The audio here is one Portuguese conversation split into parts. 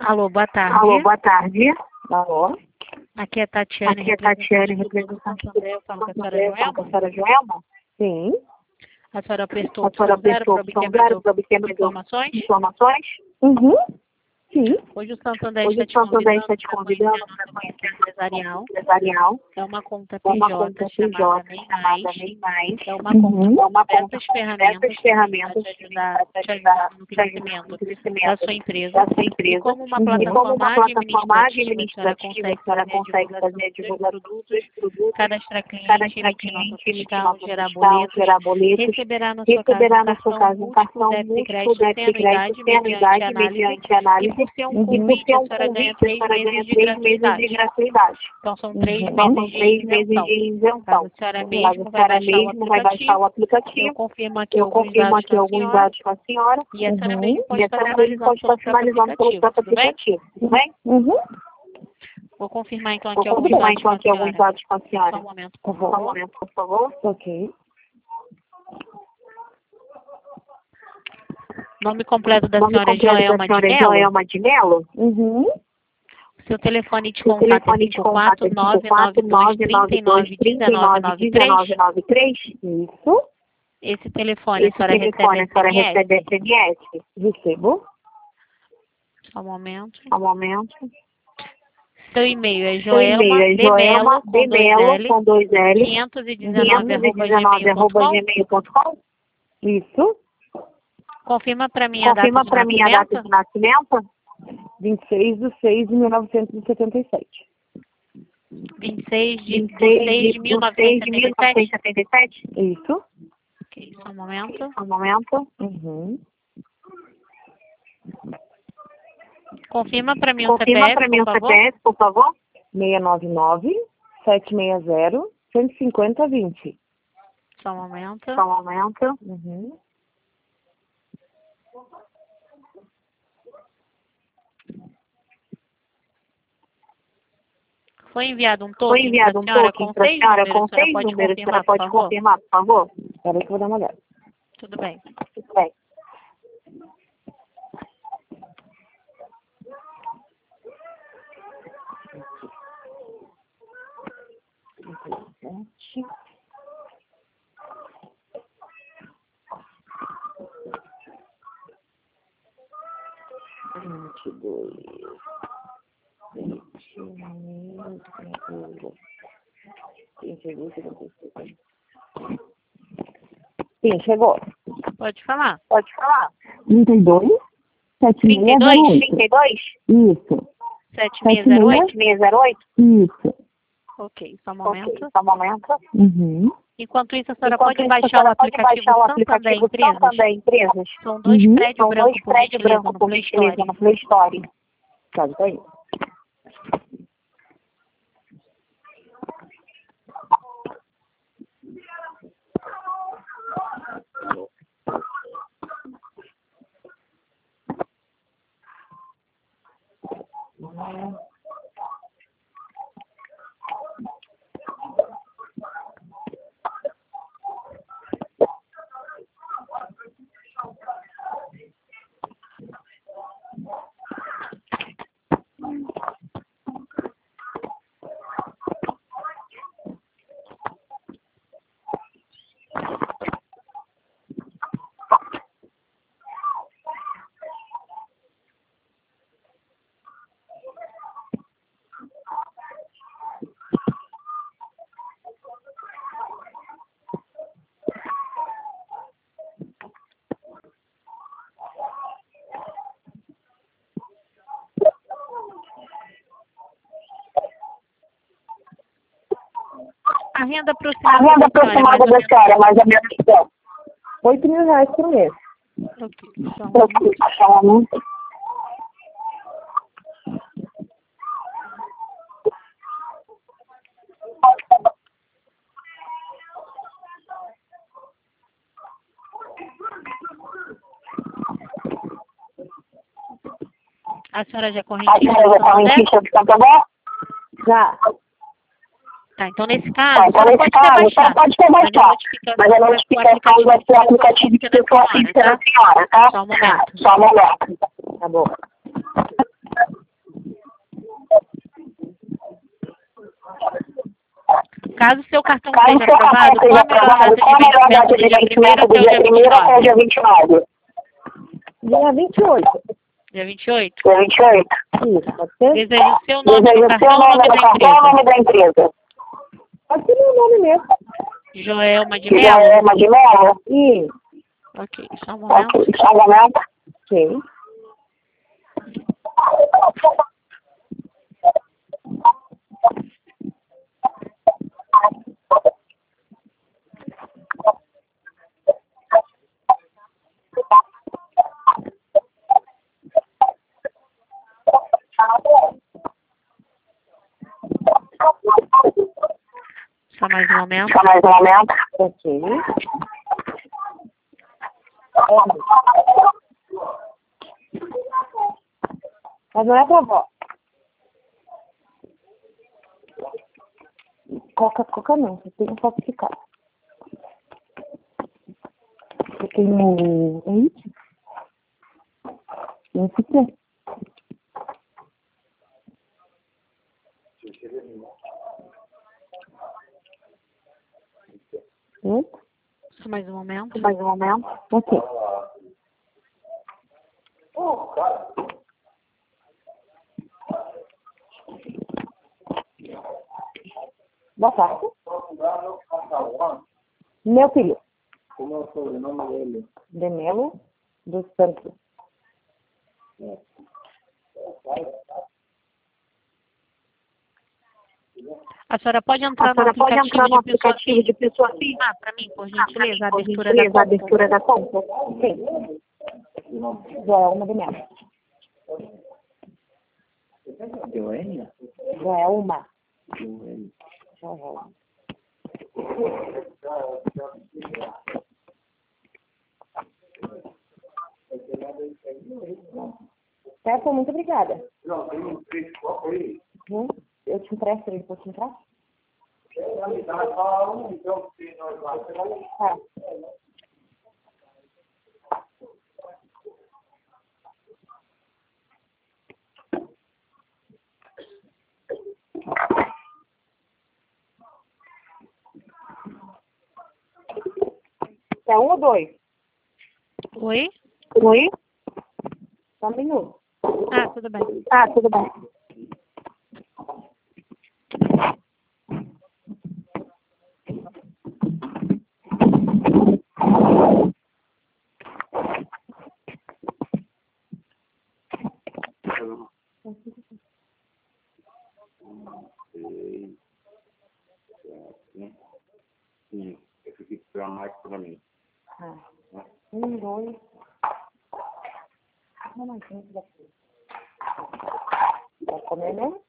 Alô, boa tarde. Alô, boa tarde. Alô. Aqui é Tatiane, representante do André, eu falo com a senhora Joelma? Sim. A senhora prestou A senhora opção zero prestou para opção zero para obter informações? Uhum. Sim. Hoje o Santander Hoje está o Santander está te convidando para conhecer empresarial. empresarial. É uma conta É uma PJ, conta chamada PJ Nem chamada Mais. Nem Mais. É uma conta É uma com conta diversas com ferramentas ferramentas para te ajudar no te ajudar no crescimento crescimento da sua empresa. da sua E empresa. como uma E como plataforma uma plataforma administrativa, a senhora consegue fazer a divulgação dos seus produtos, cadastrar cliente, emitir nota fiscal, gerar boletos, receberá na sua casa um cartão múltiplo débito e crédito sem anuidade mediante análise. E por ser um E convite, por a ser senhora ganha a senhora ganha 3 meses de gratuidade. Então, são 3 Então, meses são de 3 meses isenção. de isenção. Caso a senhora mesmo vai baixar o aplicativo, eu confirmo aqui alguns dados com a senhora, e a senhora mesmo pode estar finalizando pelo próprio aplicativo, tudo bem? Vou confirmar então Vou aqui alguns confirmar dados com a senhora. dados com a senhora. Só um momento, Só um momento, por favor. Ok. Nome completo da Nome senhora é completo Joelma da de senhora é Mello. Joelma de Mello? Seu telefone de O contato telefone é de contato é 54992391993? Isso. Esse telefone a senhora recebe SMS? Recebo. Só um momento. Só um momento. Seu e-mail é Seu e-mail é joelma.demelo, com 2L, 519@gmail.com? Isso. Confirma para mim a Confirma data para mim a data de nascimento? 26/6/1977. 26/6/1977? Isso. Ok, só um momento. Só um momento. Confirma para mim o Confirma CPF, para mim o por favor. CPF, por favor. 699-760-150-20. Só um momento. Só um momento. Foi enviado um Foi token enviado um para a senhora token com para a 6 senhora números. com A senhora 6 pode números. A senhora confirmar, por pode favor? confirmar, por favor? Espera que eu vou dar uma olhada. Tudo bem. Tudo bem. Sim, chegou. Pode falar. Pode falar. 32? 32? 32? Isso. 7608? 7608? Isso. Ok, só um momento. Só um momento. Enquanto isso, a senhora pode baixar o aplicativo Santander Empresas. São dois prédios brancos, por gentileza, no Play Store. No Play Store. Tá aí. A renda aproximada da senhora, mais ou menos, R$8.000 por mês. Ok, Só um momento. A senhora já é A correntista senhora do já está Santander? rentista do Santander? Já. Tá, então nesse caso, a senhora pode até baixar. Pode até baixar. Mas a notificação vai ser o aplicativo que fica fixo na senhora, tá? Só um momento. Só um momento. Tá bom. Caso seu cartão seja aprovado, qual a melhor data de vencimento do dia 1º até o dia 29? Dia 28. Dia 28? Dia 28. Isso, pode ser? Desejo o seu nome no cartão ou o nome da empresa? Pode ser meu nome mesmo. Joelma de Mello? Joelma de Mello. Isso. Ok, só um momento. Ok, só um momento. Ok. Só mais um momento. Só mais um momento. Ok. Mas não é pra avó. Coca não, você tem um falsificado. Você tem um... É isso? Não se tem. Só mais um momento. Mais um momento. Ok. Boa tarde. Meu filho. Como é o sobrenome dele? De Mello dos Santos. A senhora pode entrar no aplicativo de pessoa física? Para mim, por gentileza, a abertura da conta. Sim. Joelma de Mello. Joelma? Joelma. Certo, muito obrigada. Não, tem um 3 copo aí. Eu te empresto, ele pode te entrar? Tá. É 1 ou 2? Oi? Oi? Só um minuto. Ah, tudo bem. Tudo bem. Sim, eu fiquei para mais para mim. 1, 2. Não, não, tem isso daqui. Vai comer mesmo?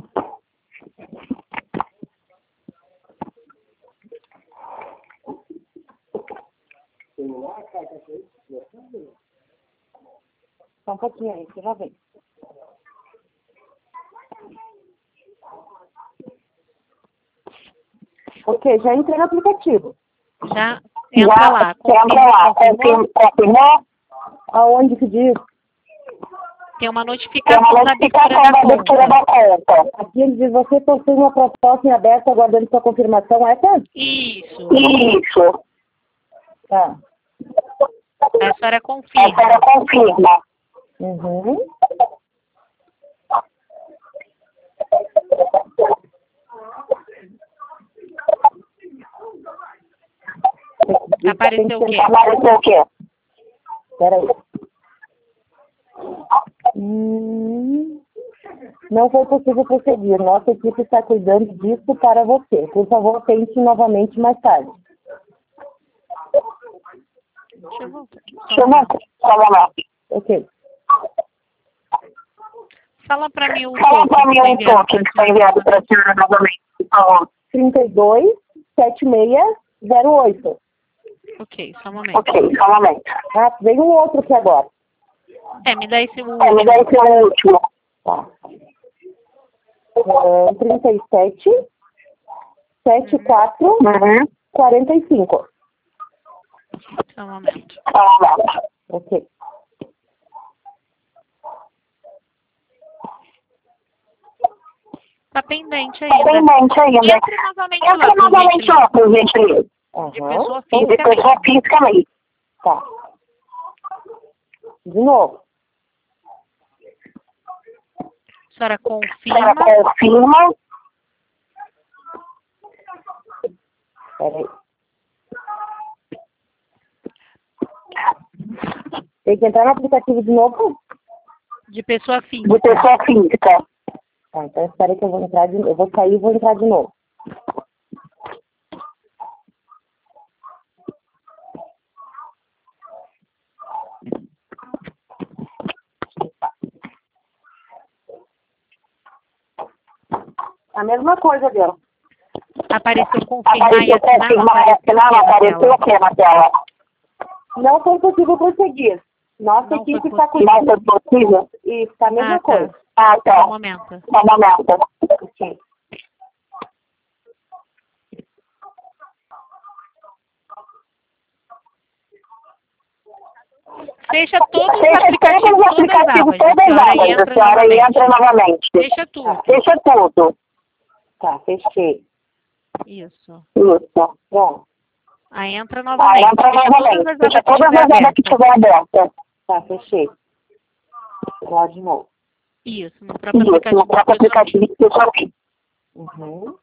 Só um pouquinho aí, você já vem. Ok, já entrei no aplicativo. Já entra lá. Confirmou? Aonde que diz? Tem uma notificação da abertura da conta. Aqui ele diz, você possui uma proposta em aberto aguardando sua confirmação, é essa? Isso. Tá. A senhora confirma. Uhum. Apareceu o quê? Peraí. Não foi possível prosseguir. Nossa equipe está cuidando disso para você. Por favor, tente novamente mais tarde. Deixa eu voltar aqui. Ok. Fala para mim o toque que foi enviado para a senhora novamente, por favor. 327608. Ok, só um momento. Ah, vem um outro aqui agora. Me dá esse último. Tá. 37 74 45. Só um momento. Ok. Tá pendente Tá ainda. pendente ainda. Entre novamente Entra lá, por novamente lá, gentileza. por gentileza. De pessoa De física pessoa mesmo. física mesmo. Tá. De novo. A senhora A senhora confirma. confirma. Peraí. Tem que entrar no aplicativo de novo? De pessoa De física. pessoa física. Tá, então espera aí que eu vou entrar de novo. Eu vou sair e vou entrar de novo. A mesma coisa, deu. Apareceu confirmar e Apareceu assinar, não confirmar e apareceu assinar, o quê na apareceu tela? o que na tela? Não foi possível prosseguir. Nossa Não foi equipe está possível. cuidando. Não foi possível? Isso, tá a mesma Ah, tá. coisa. Ah, Só tá. um momento. Só um momento. Ok. Fecha todos os Fecha aplicativos, todos os todas as aplicativos, abas. todas A as senhora abas. A entra senhora novamente. entra novamente. Fecha tudo. Fecha tudo. Tá, fechei. Isso. Isso. Bom. Aí entra Ah, novamente. entra Fecha novamente. todas as Fecha abas que todas tiver as abas que abertas. tiver abertas. Tá, fechei. Lá de novo. Isso, no próprio Isso, aplicativo no de próprio pessoa aplicativo física. que eu só vi. Uhum.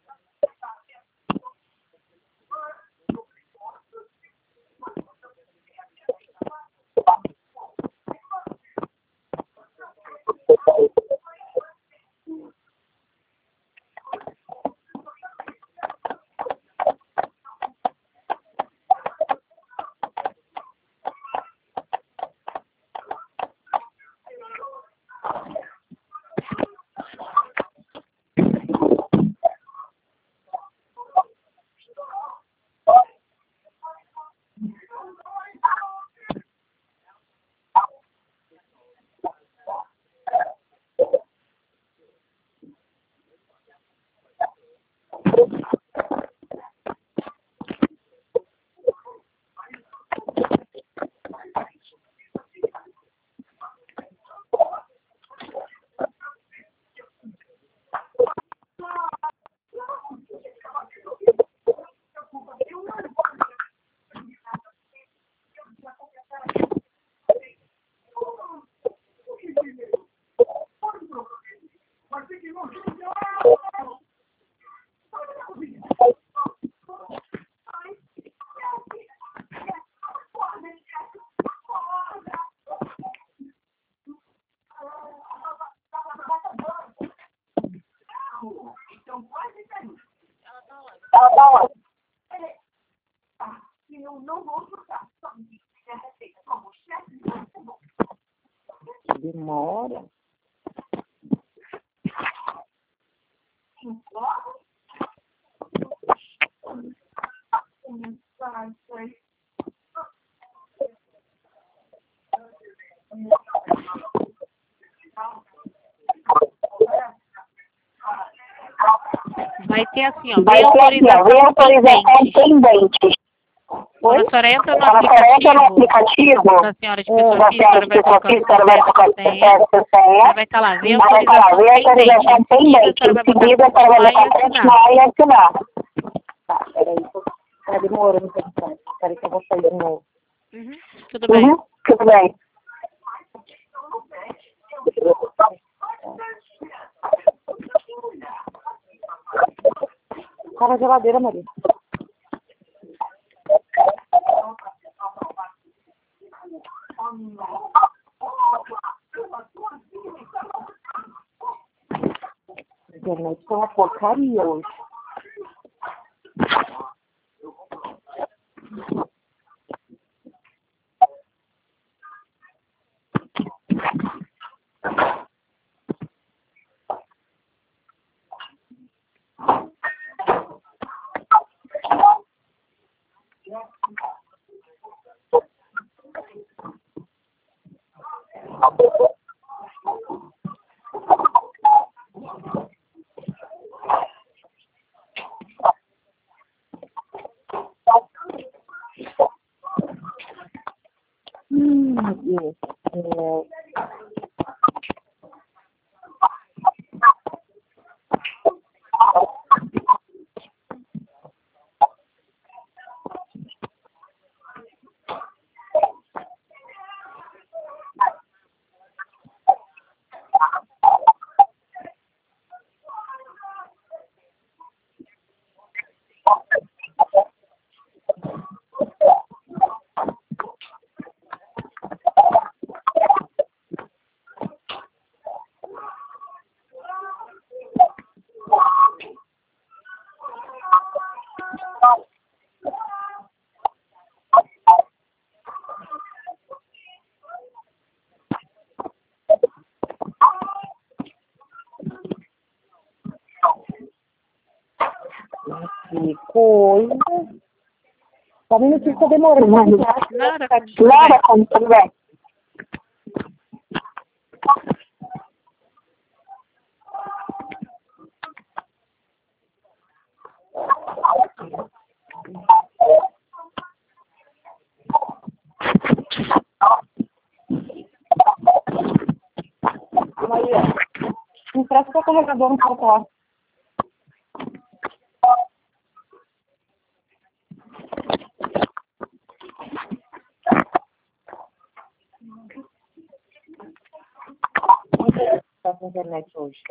Demora. Vai ter assim, ó. Vai Ver ter aqui, ó. Ver autorização autorização pendente. pendente. Quando a senhora entra no Quando a senhora entra no aplicativo aplicativo da senhora de pessoa da física, a senhora senhora de vai pessoa colocar o física, ela vai colocar o CPF, CPF, senha, vai estar lá, ver vai estar lá, ver autorização autorização pendente. Em seguida, a senhora vai pendente. Em botar seguida, a senhora vai continuar botar e assinar. continuar e assinar. Tá, peraí. Tá demorando um pouquinho. Peraí que eu vou sair de novo. Tudo bem. Tudo bem. Tá na geladeira, Maria. A internet tá uma porcaria hoje. Meu Deus. Que coisa. Só um minutinho que tá demorando. Nada, Laura, como tudo bem? Maria, me presta o carregador no portal. Tá com internet hoje.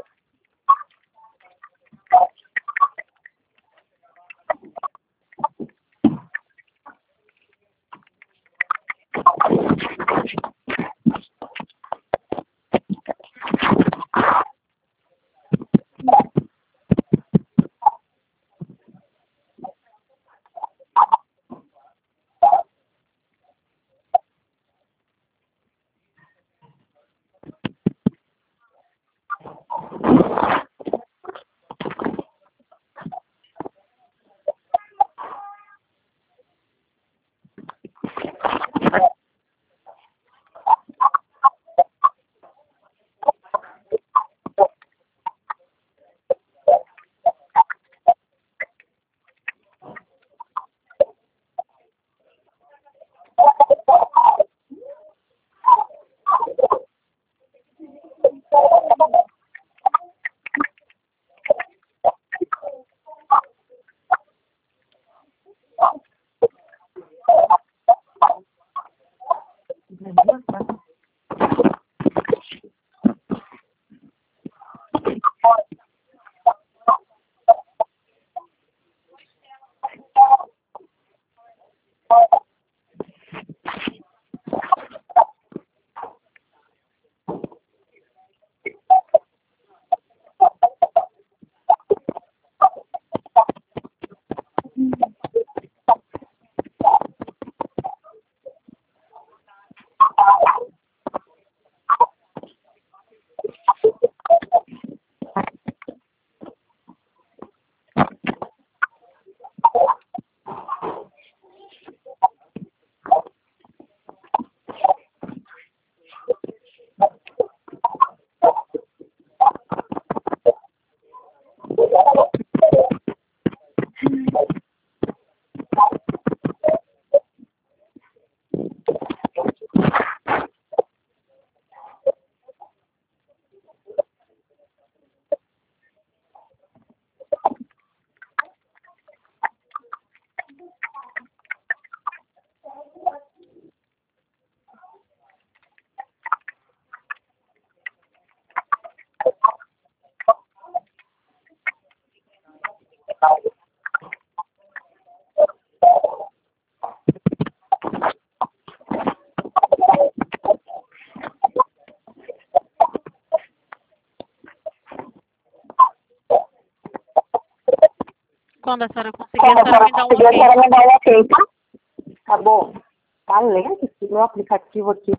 Quando a senhora conseguir, a senhora me dá um A senhora ok. me dá um ok, tá? Tá bom. Tá lento esse meu aplicativo aqui.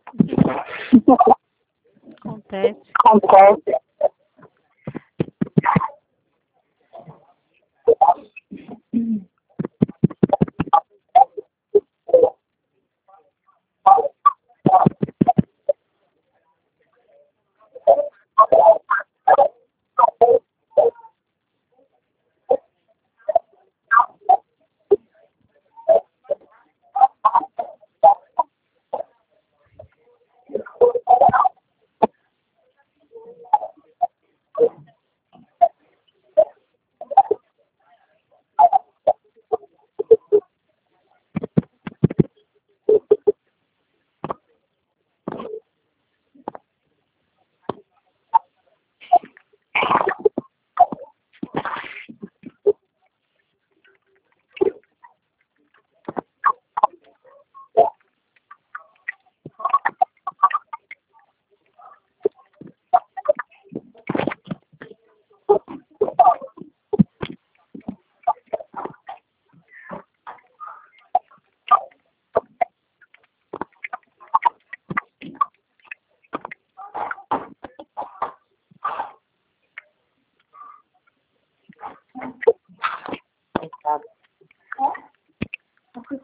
Acontece. Acontece.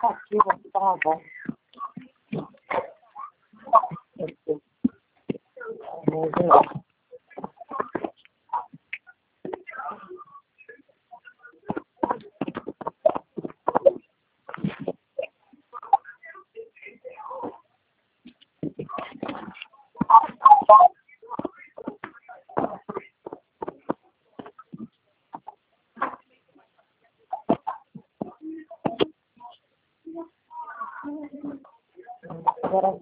aplicativo aqui para uma voz. Agora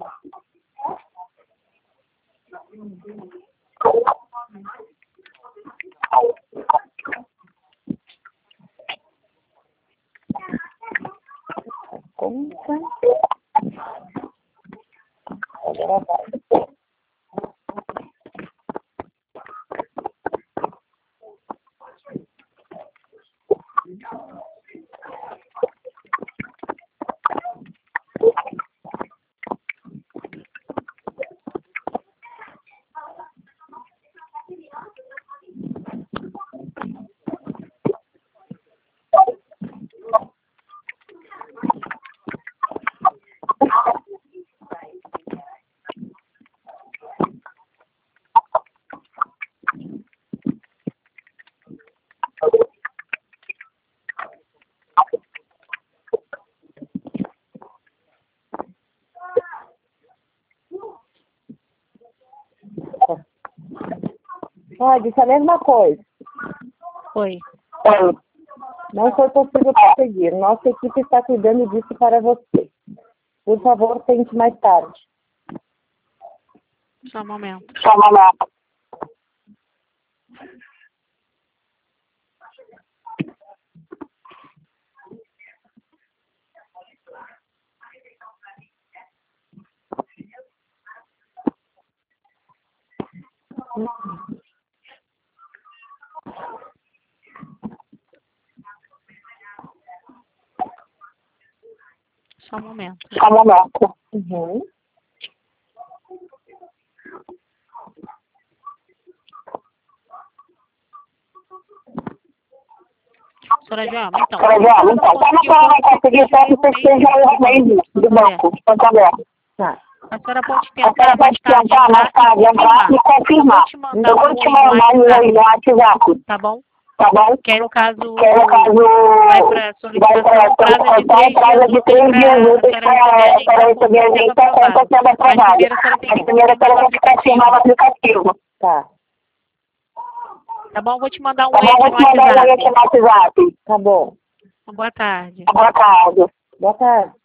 conta. Agora vai. Disse a mesma coisa. Oi. Não foi possível conseguir. Nossa equipe está cuidando disso para você. Por favor, tente mais tarde. Só um momento. Só um momento. Uhum. Senhora Joelma, então. Como que ela vai conseguir tanto que seja o meio do banco? Tá. A senhora pode tentar mais tarde entrar e confirmar. Eu vou te mandar no WhatsApp. Tá bom? Tá bom? Que aí no caso vai para solicitação, prazo de 3 dias úteis para receber a gente a conta sendo aprovada. Mas primeiro a senhora tem que confirmar o aplicativo. Tá. Tá bom? Vou te mandar um Tá bom, eixo vou no te mandar um WhatsApp. link no WhatsApp. Tá bom. Boa tarde. Boa tarde. Boa tarde.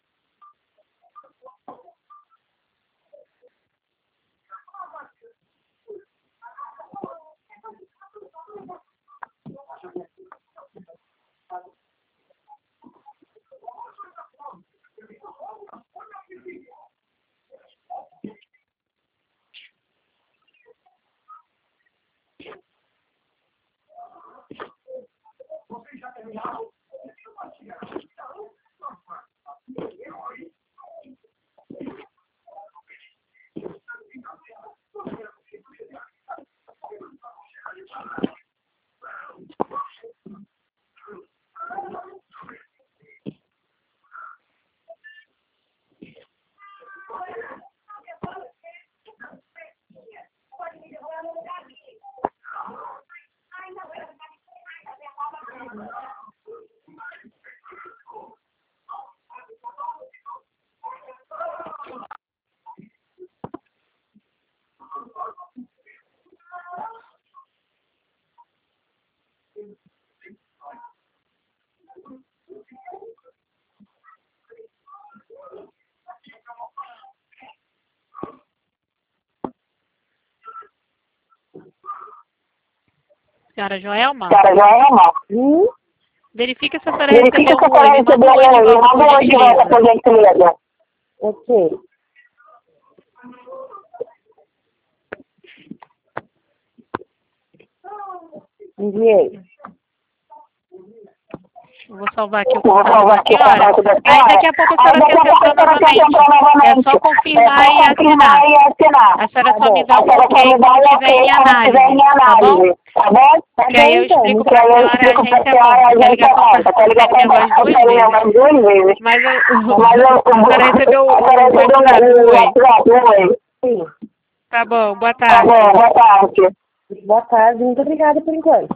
Senhora Joelma? Verifica se a senhora recebeu o oi. Me manda oi de volta, por de volta, por gentileza. gentileza. Ok. Enviei. Vou salvar aqui o contato da senhora. Aí daqui a pouco a senhora tenta entrar novamente. É só confirmar e assinar. A senhora só me dá um ok quando tiver em análise, tá bom? Tá bom? Que aí eu explico pra senhora, a agência volta. Que a ligação tá acontecendo negócio duas vezes. Mas a senhora recebeu o WhatsApp, oi? Tá bom, boa tarde. Boa tarde. Boa tarde, muito obrigada por enquanto.